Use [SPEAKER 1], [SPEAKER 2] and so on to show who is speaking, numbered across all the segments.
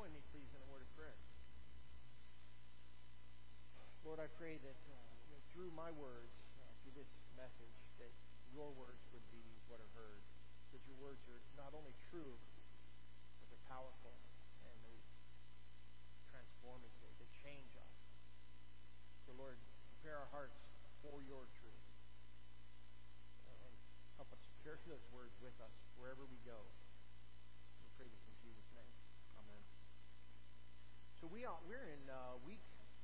[SPEAKER 1] join me, please, in a word of prayer? Lord, I pray that through my words, through this message, that your words would be what are heard. That your words are not only true, but they're powerful and they transformative. They change us. So, Lord, prepare our hearts for your truth. And help us to carry those words with us wherever we go. We pray this in Jesus' name. Amen. So we're in week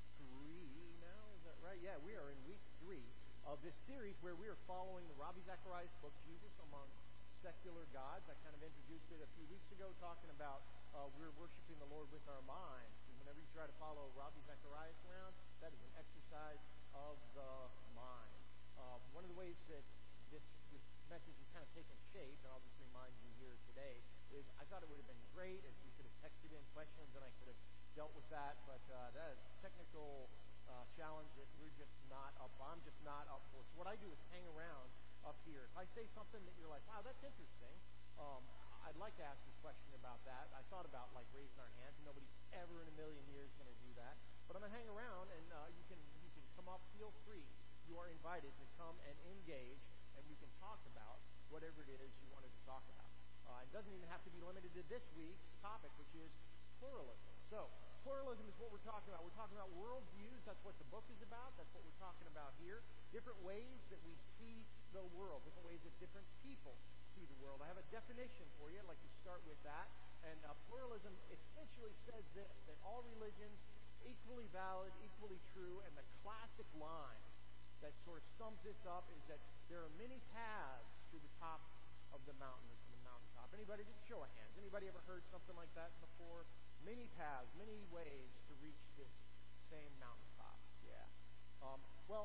[SPEAKER 1] 3 now, is that right? Yeah, we are in week 3 of this series where we are following the Ravi Zacharias book, Jesus Among Secular Gods. I kind of introduced it a few weeks ago talking about we're worshiping the Lord with our minds. And whenever you try to follow Ravi Zacharias around, that is an exercise of the mind. One of the ways that this message has kind of taken shape, and I'll just remind you here today, is I thought it would have been great if we could have texted in questions and I could have dealt with that, but that is a technical challenge that we're just not up. I'm just not up for. So what I do is hang around up here. If I say something that you're like, wow, that's interesting, I'd like to ask a question about that. I thought about like raising our hands, and nobody ever in a million years is going to do that. But I'm going to hang around, and you can come up. Feel free. You are invited to come and engage, and we can talk about whatever it is you wanted to talk about. It doesn't even have to be limited to this week's topic, which is pluralism. So, pluralism is what we're talking about. We're talking about worldviews. That's what the book is about. That's what we're talking about here. Different ways that we see the world. Different ways that different people see the world. I have a definition for you. I'd like to start with that. And pluralism essentially says this, that all religions equally valid, equally true, and the classic line that sort of sums this up is that there are many paths to the top of the mountain or to the mountaintop. Anybody? Just show of hands. Anybody ever heard something like that before? Many paths, many ways to reach this same mountaintop. Yeah. Well,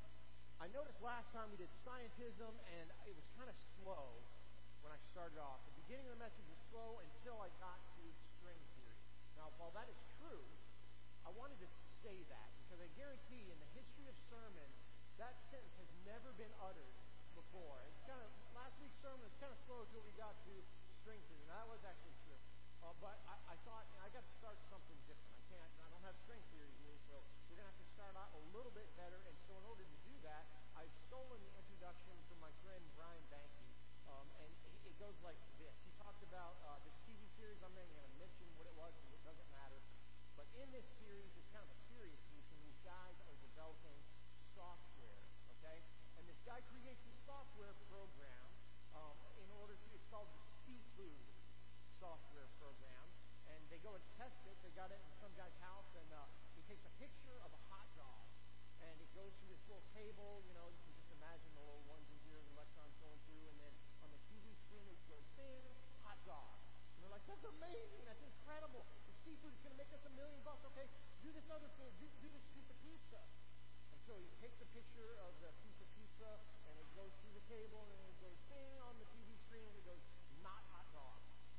[SPEAKER 1] I noticed last time we did scientism, and it was kind of slow when I started off. The beginning of the message was slow until I got to string theory. Now, while that is true, I wanted to say that because I guarantee in the history of sermons, that sentence has never been uttered before. It's kind of last week's sermon was kind of slow until we got to string theory, and that was actually true. But I thought I got to start something different. I don't have string theory here, so we're going to have to start out a little bit better. And so in order to do that, I've stolen the introduction from my friend Brian Banky. And it goes like this. He talked about this TV series. I'm not even going to mention what it was because it doesn't matter. But in this series, it's kind of a serious piece, and these guys are developing software, okay? And this guy creates a software program in order to, it's called the Seafood software program, and they go and test it. They got it in some guy's house, and he takes a picture of a hot dog, and it goes through this little table. You know, you can just imagine the little ones and zeros and electrons going through, and then on the TV screen it goes, bing, hot dog. And they're like, that's amazing, that's incredible. The Seafood is going to make us $1 million. Okay, do this other food, do this piece of pizza. And so he takes a picture of the piece of pizza, and it goes through the table, and then it goes bing on the TV screen, and it goes, not hot dog.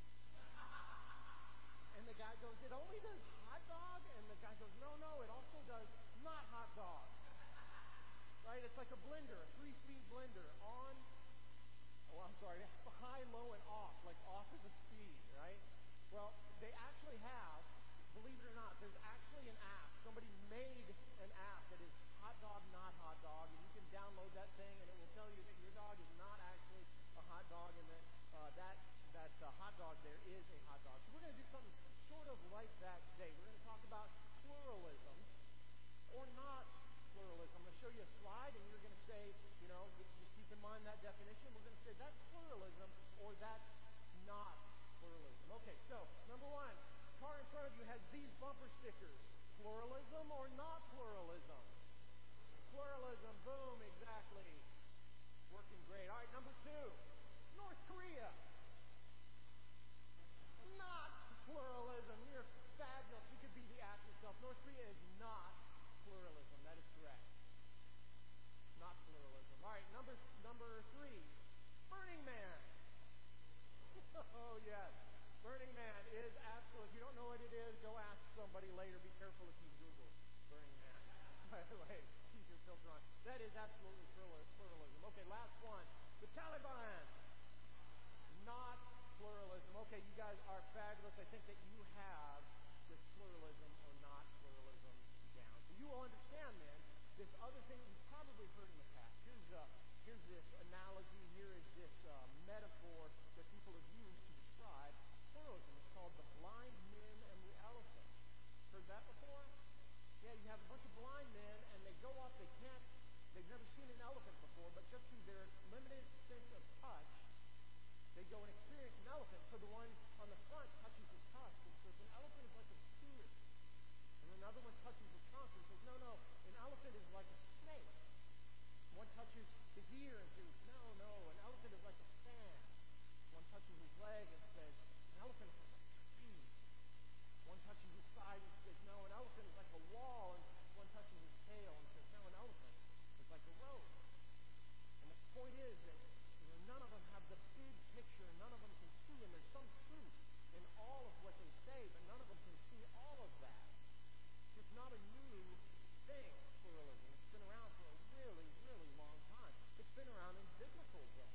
[SPEAKER 1] And the guy goes, it only does hot dog? And the guy goes, no, it also does not hot dog. Right? It's like a blender, a 3-speed blender on, high, low, and off. Like off is a speed, right? Well, they actually have, believe it or not, there's actually an app. Somebody made an app that is hot dog, not hot dog, and you can download that thing, and it will tell you that your dog is not actually a hot dog, and that hot dog there is a hot dog. So we're going to do something sort of like that today. We're going to talk about pluralism or not pluralism. I'm going to show you a slide, and you're going to say, just keep in mind that definition. We're going to say that's pluralism or that's not pluralism. Okay, so number one, car in front of you has these bumper stickers. Pluralism or not pluralism? Pluralism, boom, exactly. Working great. All right, number two, North Korea. Not pluralism. You're fabulous. You could be the app yourself. North Korea is not pluralism. That is correct. Not pluralism. All right, number three, Burning Man. Oh, yes. Burning Man is absolutely, if you don't know what it is, go ask somebody later. Be careful if you Google Burning Man. By the way, keep your filter on. That is absolutely pluralism. Okay, last one, the Taliban. Not pluralism. Okay, you guys are fabulous. I think that you have you will understand then this other thing that you've probably heard in the past. Here's this analogy. Here is this metaphor that people have used to describe pluralism. It's called the blind men and the elephant. Heard that before? Yeah, you have a bunch of blind men, and they go up. They've never seen an elephant before, but just through their limited sense of touch, they go and experience an elephant. So the one on the front touches his tusk and says, an elephant is like a steer. And another one touches his trunk and says, no, an elephant is like a snake. One touches his ear and says, no, an elephant is like a fan. One touches his leg and says, an elephant is like a tree. One touches his side and says, no, an elephant is like a wall. And one touches his tail and says, no, an elephant is like a road. And the point is that none of them have the big picture. None of them can see. And there's some truth in all of what they say, but none of them can see all of that. It's not a new thing, pluralism. It's been around for a really, really long time. It's been around in biblical days.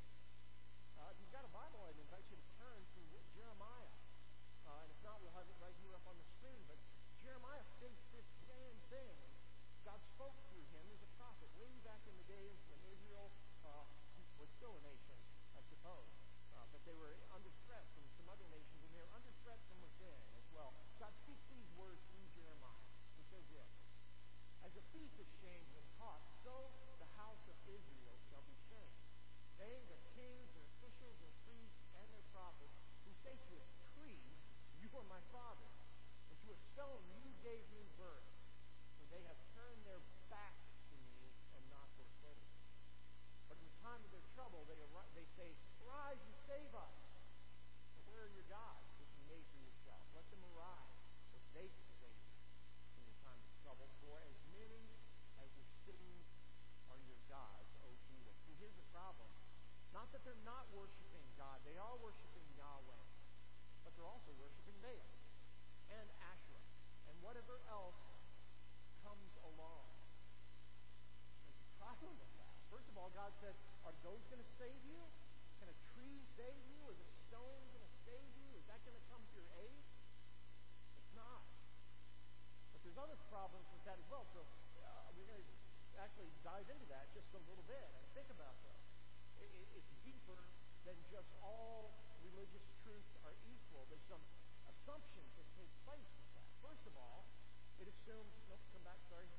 [SPEAKER 1] If you've got a Bible, I'd invite you to turn to Jeremiah. And if not, we'll have it right here up on the screen. But Jeremiah faced this same thing. God spoke through him as a prophet way back in the days when Israel was still a nation, I suppose. But they were under threat from some other nations, and they were under threat from within as well. God speaks these words through Jeremiah. He says this, as a thief is shamed when caught, so the house of Israel shall be shamed. They, the kings, their officials, their priests, and their prophets, who say to a tree, you are my father, and to a stone you gave me birth. For they have turned their backs to me and not forsake. But in the time of their trouble, they say, arise and save us. But where are your gods, which you made for yourself? Let them arise, if they can save you in your time of trouble. For as many as your cities are your gods, O Judah. See, here's the problem. Not that they're not worshiping God. They are worshiping Yahweh. But they're also worshiping Baal and Asherah and whatever else comes along. There's a problem with that. First of all, God says, are those going to save you? Can a tree save you? Is a stone going to save you? Is that going to come to your aid? It's not. But there's other problems with that as well. So we're going to actually dive into that just a little bit and think about those. It's deeper than just all religious truths are equal. There's some assumptions that take place with that. First of all, it assumes, come back, sorry.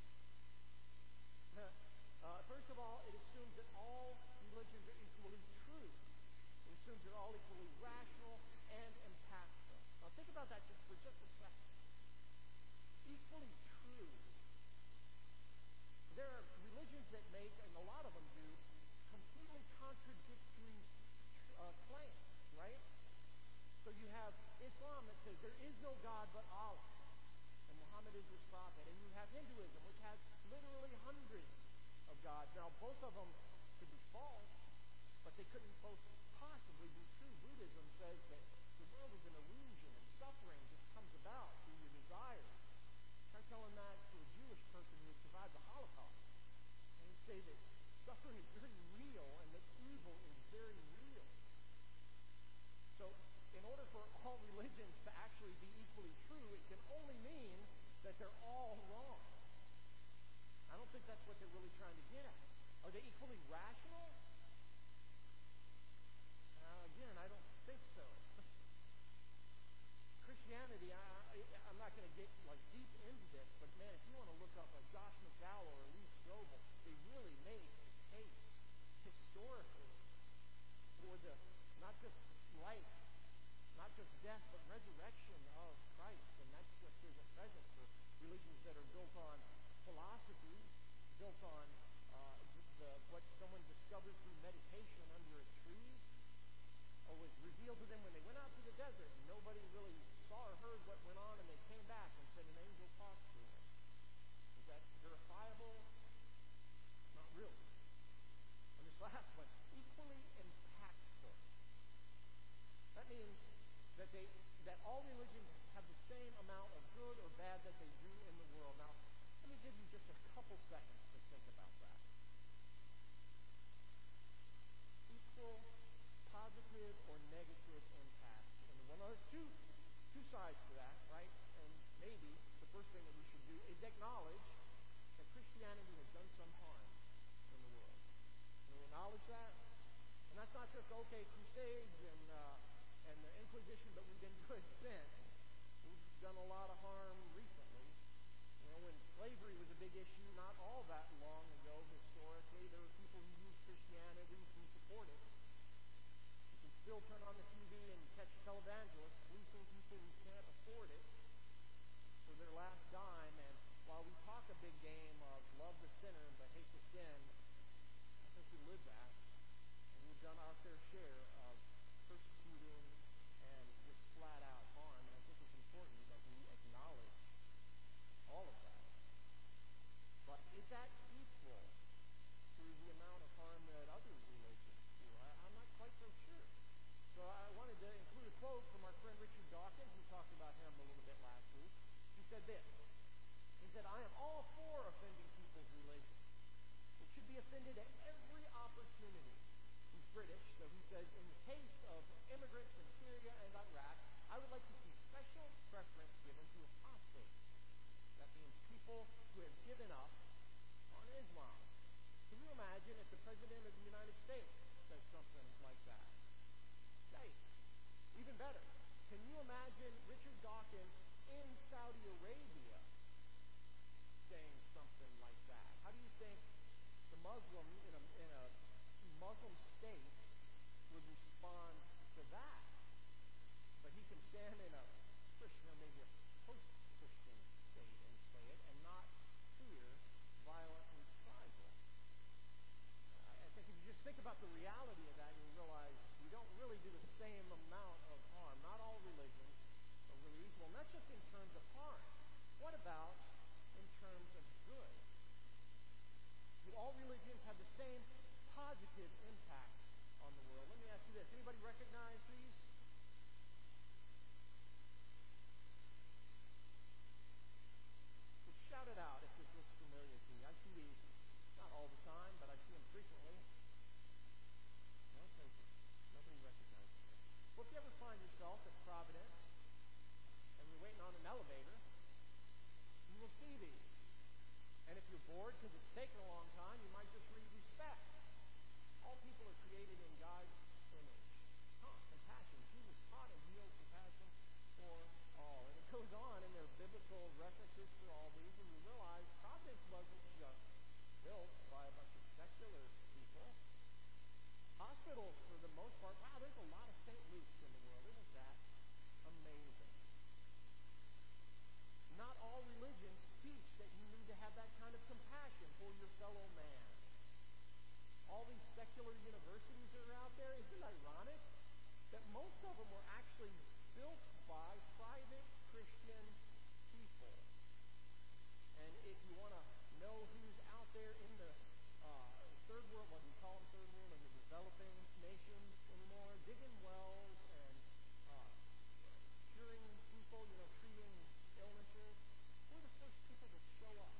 [SPEAKER 1] First of all, it assumes that all religions are equally true. It assumes they're all equally rational and impactful. Now think about that just for just a second. Equally true. There are religions that make, and a lot of them do, completely contradictory claims, right? So you have Islam that says there is no God but Allah, and Muhammad is his prophet. And you have Hinduism, which has literally hundreds of gods. Now, both of them could be false, but they couldn't both possibly be true. Buddhism says that the world is an illusion, and suffering just comes about through your desires. Try telling that to a Jewish person who had survived the Holocaust. And he'd say that suffering is very real and that evil is very real. So, in order for all religions to actually be equally true, it can only mean that they're all wrong. I don't think that's what they're really trying to get at. Are they equally rational? Again, I don't think so. Christianity, I'm not going to get deep into this, but man, if you want to look up Josh McDowell or Lee Strobel, they really make the case historically for the not just life, not just death, but resurrection of Christ. And that's just there's a present for religions that are built on philosophy, built on what someone discovered through meditation under a tree, or was revealed to them when they went out to the desert and nobody really saw or heard what went on, and they came back and said an angel talked to them. Is that verifiable? Not really. And this last one, equally impactful. That means that all religions have the same amount of good or bad that they do in the world. Now, let me give you just a couple seconds to think about that. Equal positive or negative impact in the world. Now, there's two sides to that, right? And maybe the first thing that we should do is acknowledge Christianity has done some harm in the world. Can we acknowledge that? And that's not just, okay, Crusades and the Inquisition, but we've been good since. We've done a lot of harm recently. You know, when slavery was a big issue not all that long ago historically, there were people who used Christianity to support it. You can still turn on the TV and catch televangelists fleecing people who can't afford it for their last dime. And while we talk a big game of love the sinner but hate the sin, I think we live that. And we've done our fair share of persecuting and just flat out harm. And I think it's important that we acknowledge all of that. But is that equal to the amount of harm that other religions do? I'm not quite so sure. So I wanted to include a quote from our friend Richard Dawkins. We talked about him a little bit last week. He said this. He said, "I am all for offending people's religion. It should be offended at every opportunity." He's British, so he says, "In the case of immigrants from Syria and Iraq, I would like to see special preference given to apostates. That means people who have given up on Islam." Can you imagine if the President of the United States says something like that? Yikes. Even better, can you imagine Richard Dawkins in Saudi Arabia saying something like that? How do you think the Muslim in a Muslim state would respond to that? But he can stand in a Christian or maybe a post-Christian state and say it and not fear violent reprisal. I think if you just think about the reality of that, you realize we don't really do the same amount of harm. Not all religions are really equal, not just in terms of harm. What about in terms of good? Do all religions have the same positive impact on the world? Let me ask you this. Anybody recognize these? Shout it out if this looks familiar to you. I see these not all the time, but I see them frequently. No takers. Nobody recognizes them. Well, if you ever find yourself at Providence and you're waiting on an elevator, you will see these. And if you're bored because it's taken a long time, you might just read respect. All people are created in God's image. Compassion. Jesus taught and healed compassion for all. And it goes on, and there are biblical references for all these, and we realize Providence wasn't just built by a bunch of secular people. Hospitals, for the most part, wow, there's a lot of St. Luke's in the world. Isn't that amazing? Not all religions teach that you need to have that kind of compassion for your fellow man. All these secular universities that are out there, isn't it ironic that most of them were actually built by private Christian people? And if you want to know who's out there in the third world, what do we call them third world, in the developing nations anymore, digging wells and curing people, treating illnesses, we're the first people that show up.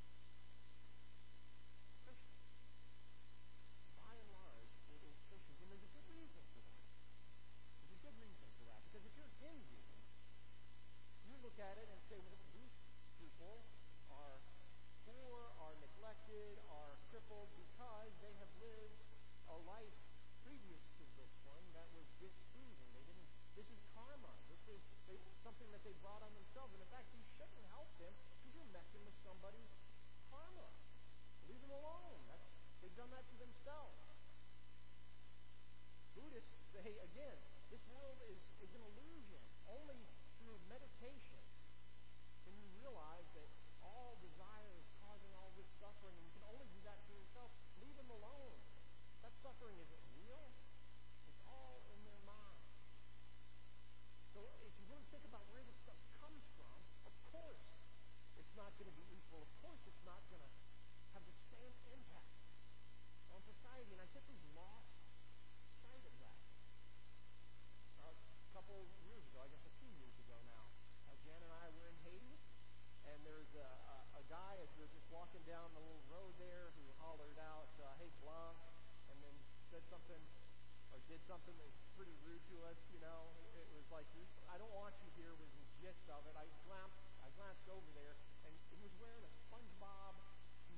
[SPEAKER 1] Christians. By and large, it is Christians. And there's a good reason for that. There's a good reason for that. Because if you're Hindu, you look at it and say, well, these people are poor, are neglected, are crippled because they have lived a life previous to this one that was displeasing. This is karma. This is something that they brought on themselves. And in fact, you shouldn't help them because you're messing with somebody's karma. Leave them alone. They've done that to themselves. Buddhists say, again, this world is an illusion. Only through meditation can you realize that all desire is causing all this suffering, and you can only do that for yourself. Leave them alone. That suffering isn't real. It's all in their mind. So if you really think about where this stuff comes from, of course it's not going to be equal. Of course it's not going to have the same impact on society. And I think we've lost sight of that. A couple years ago, I guess a few years ago now, Jan and I were in Haiti, and there's a guy as we were just walking down the little road there who hollered out, "Hey, Blanc," and then said something or did something that was pretty rude to us, It was like, "I don't want you here," was the gist of it. I glanced over there, and he was wearing a SpongeBob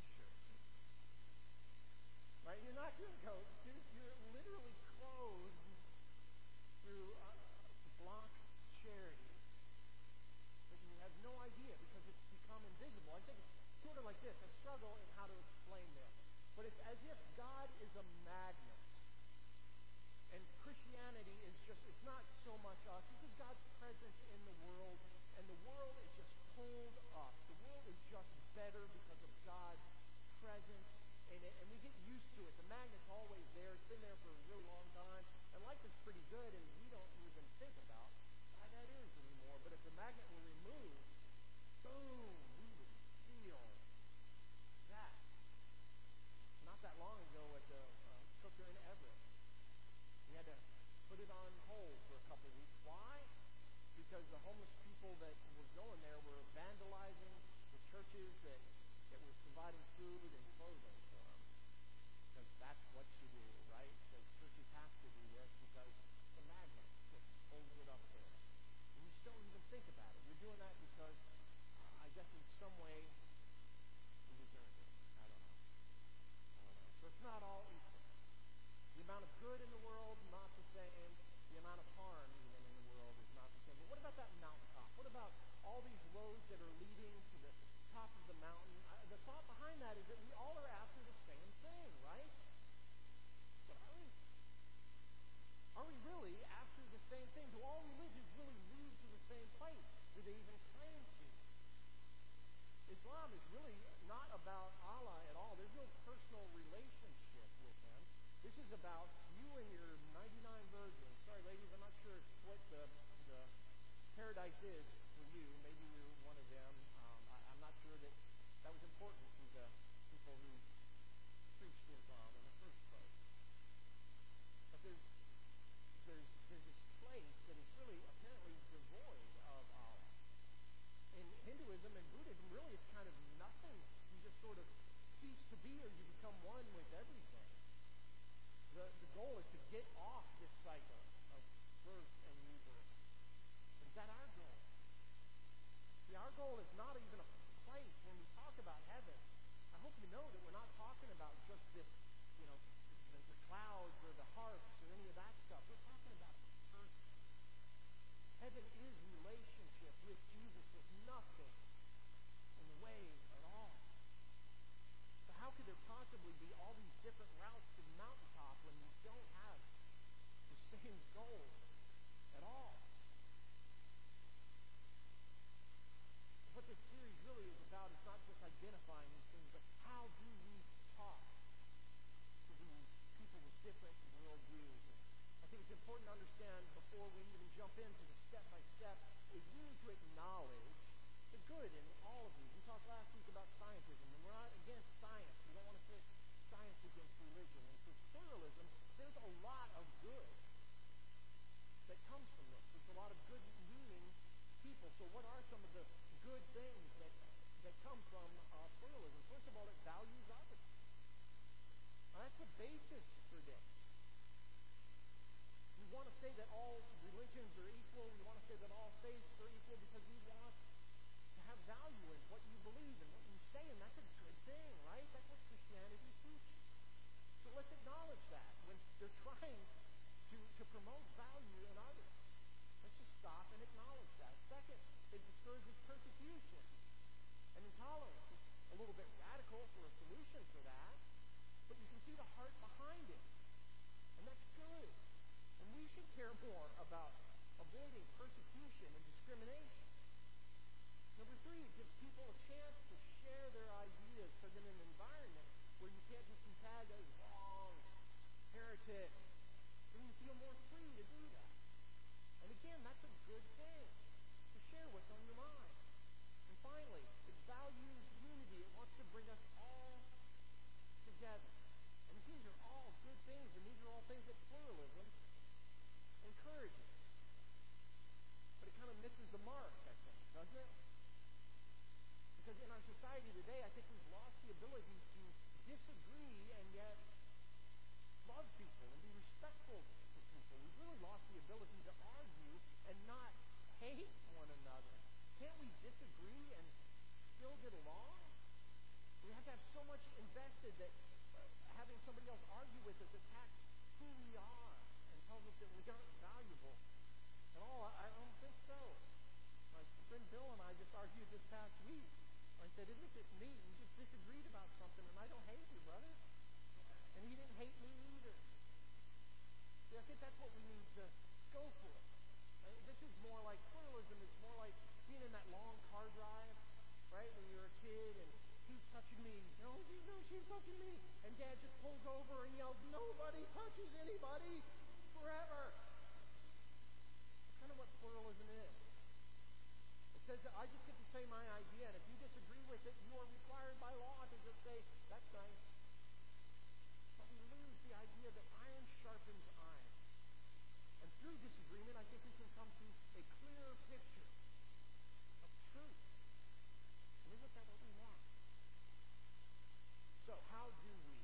[SPEAKER 1] Right? You're not going to go, dude, you're literally clothed through block charity. But you have no idea because it's become invisible. I think it's sort of like this. I struggle in how to explain this. But it's as if God is a magnet. And Christianity is just, it's not so much us. This is God's presence in the world. And the world is just pulled up. The world is just better because of God's presence in it. And we get used to it. The magnet's always there. It's been there for a really long time. And life is pretty good, and we don't even think about why that is anymore. But if the magnet were removed, boom, we would feel that. Not that long ago at the cooker in Everett, we had to put it on hold for a couple of weeks. Why? Because the homeless people that were going there were vandalizing the churches that were providing food and clothing for them. Because that's what you do, right? Because churches have to do this because the magnet just holds it up there. And you just don't even think about it. You're doing that because, I guess in some way, you deserve it. I don't know. So it's not all equal. The amount of good in the world, not the same. The amount of harm even in the world is not the same. But what about that mountaintop? What about all these roads that are leading to the top of the mountain? The thought behind that is that we all are after the same thing, right? But are we? Are we really after the same thing? Do all religions really lead to the same place? Do they even claim to? Islam is really not about Allah at all. There's no personal relationship with him. This is about you and your 99 virgins. Sorry, ladies, I'm not sure what the paradise is for you. Maybe you're one of them. I'm not sure that was important to the people who preached Islam in the first place. But there's this place that is really apparently devoid of Allah. In Hinduism and Buddhism, really it's kind of nothing. You just sort of cease to be, or you become one with everything. The goal is to get off this cycle of birth and rebirth. Is that our goal? See, our goal is not even a place. When we talk about heaven, I hope you know that we're not talking about just this, the clouds or the harps or any of that stuff. We're talking about a person. Heaven is relationship with Jesus, with nothing in the way at all. So how could there possibly be all these different routes to the mountaintop when we don't have the same goal at all? What this series really is about is not just identifying these things, but how do we talk to these people with different worldviews. And I think it's important to understand before we even jump into the step-by-step is we need to acknowledge the good in all of these. We talked last week about scientism, and we're not against science. We don't want to put science against religion. And for pluralism, there's a lot of good that comes from this. There's a lot of good-meaning people. So what are some of the good things that come from pluralism? First of all, it values others. Now, that's the basis for this. We want to say that all religions are equal. We want to say that all faiths are equal because we want to have value in what you believe and what you say, and that's a good thing, right? That's what Christianity teaches. So let's acknowledge that when they're trying to promote value in others. Let's just stop and acknowledge that. Second, it discourages persecution and intolerance. It's a little bit radical for a solution for that, but you can see the heart behind it, and that's good. And we should care more about avoiding persecution and discrimination. Number three, it gives people a chance to share their ideas, because in an environment where you can't just be tagged as wrong, heretic, then you feel more free to do that. And again, that's a good thing, to share what's on your mind. And finally, it values unity. It wants to bring us all together. And these are all good things, and these are all things that pluralism encourages. But it kind of misses the mark, I think, doesn't it? Because in our society today, I think we've lost the ability to disagree and yet love people and be respectful to people. We've really lost the ability to argue and not hate one another. Can't we disagree and still get along? We have to have so much invested that having somebody else argue with us attacks who we are and tells us that we aren't valuable at all. I don't think so. My friend Bill and I just argued this past week. I said, isn't it neat? We just disagreed about something, and I don't hate you, brother. And he didn't hate me either. See, I think that's what we need to go for. This is more like pluralism. It's more like being in that long car drive, right, when you're a kid, and he's touching me. No, she's touching me. And Dad just pulls over and yells, nobody touches anybody forever. That's kind of what pluralism is. It says that I just get to say my idea, and if you disagree with it, you are required by law to just say, that's nice. But we lose the idea that iron sharpens iron. And through disagreement, I think we can come to a clearer picture of truth. And isn't that what we want? So how do we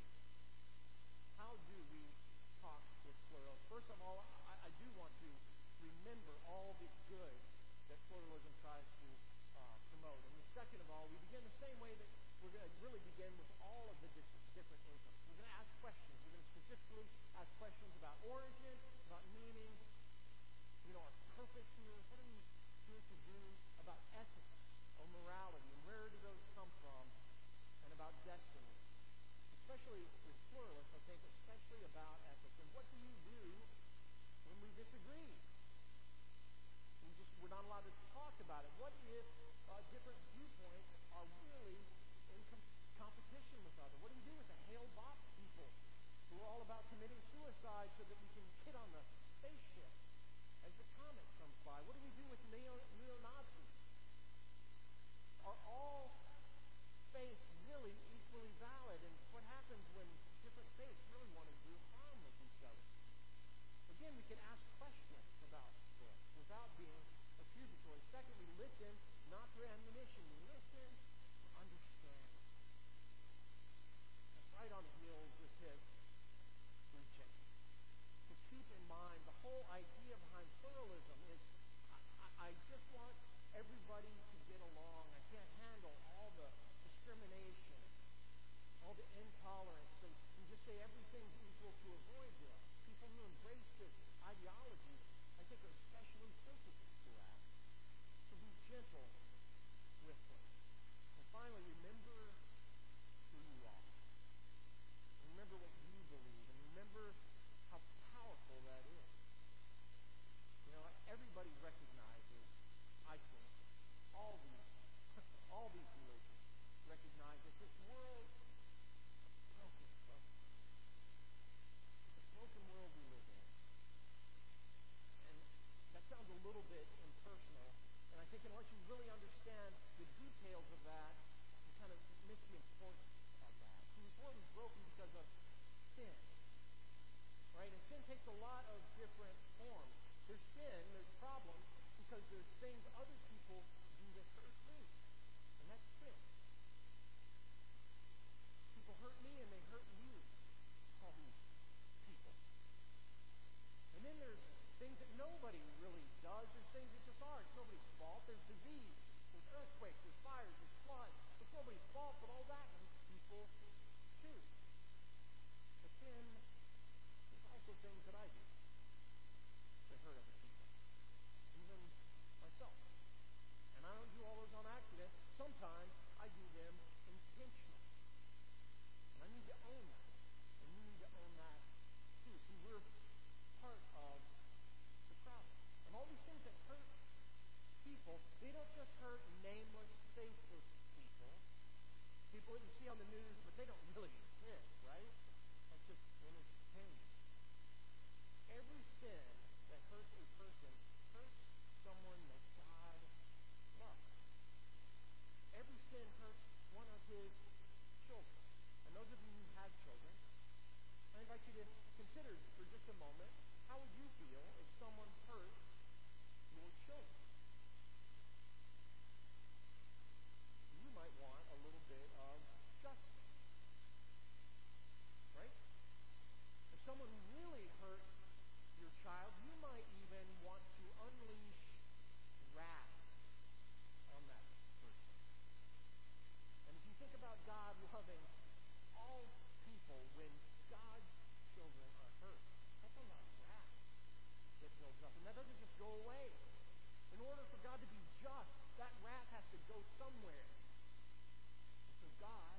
[SPEAKER 1] talk with plurals? First of all, I do want to remember all the good that pluralism tries to promote. And second of all, we begin the same way that we're going to really begin with all of the different incomes. We're going to ask questions. We're going to specifically ask questions about origin, about meaning, our purpose here. What are we here to do? About ethics or morality, and where do those come from? And about destiny. Especially with pluralists, I think, especially about ethics. And what do you do when we disagree? We're not allowed to talk about it. What if different viewpoints are really in competition with others? What do we do with the Hale Bopp people who are all about committing suicide so that we can get on the spaceship as the comet comes by? What do we do with neo-Nazis? Are all faiths really equally valid? And what happens when different faiths really want to do harm with each other? Again, we can ask questions about this without being accusatory. Second, we listen not for ammunition. We listen for understanding. That's right on the heels of his preaching. To keep in mind, the whole idea behind pluralism is I just want everybody to get along. I can't handle all the discrimination, all the intolerance. So we just say everything's equal to avoid this. People who embrace this ideology, I think, are especially sensitive to that. So be gentle with them. And finally, remember who you are. And remember what you believe. And remember how powerful that is. Everybody recognizes, I think, all these religions recognize that this world is broken, folks. It's a broken world we live in. And that sounds a little bit impersonal. And I think unless you really understand the details of that, you kind of miss the importance of that. See, this world is broken because of sin. Right? And sin takes a lot of different forms. There's sin, there's problems, because there's things other people do that hurt me. And that's sin. People hurt me and they hurt you. All these people. And then there's things that nobody really does. There's things that just are. It's nobody's fault. There's disease. There's earthquakes. There's fires. There's floods. It's nobody's fault, but all that hurts people too. But then there's also things that I do that hurt other people, even myself. And I don't do all those on accident. Sometimes I do them intentionally. And I need to own that. And you need to own that too. See, we're part of the problem. And all these things that hurt people, they don't just hurt nameless, faceless people. People that you see on the news, but they don't really exist, right? That's just entertainment. Every sin that hurts a person hurts someone that God loves. Every sin hurts one of his children. And those of you who have children, I invite you to consider for just a moment, how would you feel if someone hurt your children? You might want a little bit of justice. Right? If someone really hurt your child, you might even want to unleash wrath on that person. And if you think about God loving all people with somewhere. And so God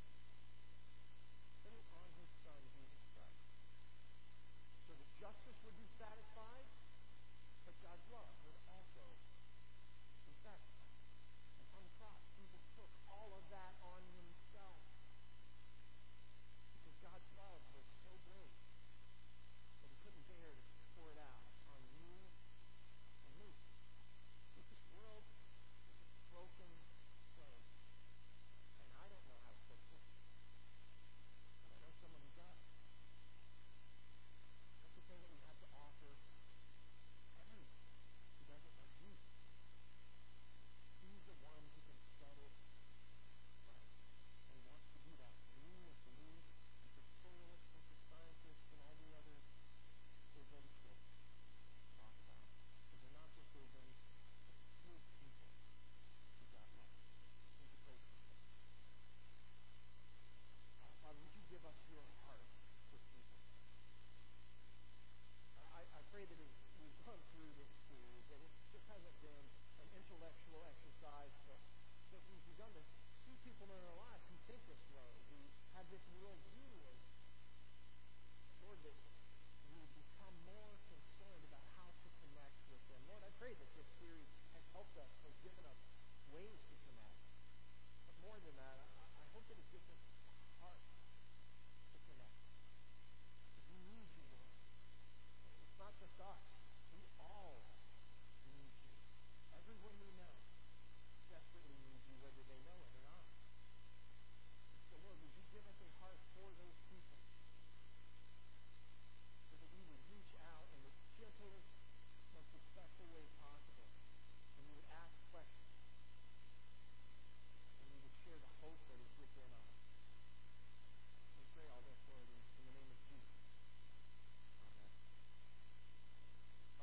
[SPEAKER 1] put it on his Son, Jesus Christ, so that justice would be satisfied, but God's love would also be satisfied. And on the cross, Jesus took all of that on himself, because God's love was so great that he couldn't bear to pour it out on you and me. This world is a broken place, and I don't know how to fix it, but I know someone who does. That's the thing that we have to offer everyone who doesn't know Jesus. He's the one who can set it right. And he wants to do that for you and for me and for pluralists and for scientists and all the other isms that talk about. Because they're not just isms, but true people who God loves. Need to pray for them. Father, would you give us your heart for people? I pray that as we've gone through this series, that it just hasn't been an intellectual exercise, but that we've begun to see people in our lives who think this way, who have this worldview of, Lord, that we would become more concerned about how to connect with them. Lord, I pray that this series has helped us, has given us ways to connect. But more than that, I hope that it gives us heart to connect. Because we need you, Lord. It's not just us. We all need you. Everyone we know.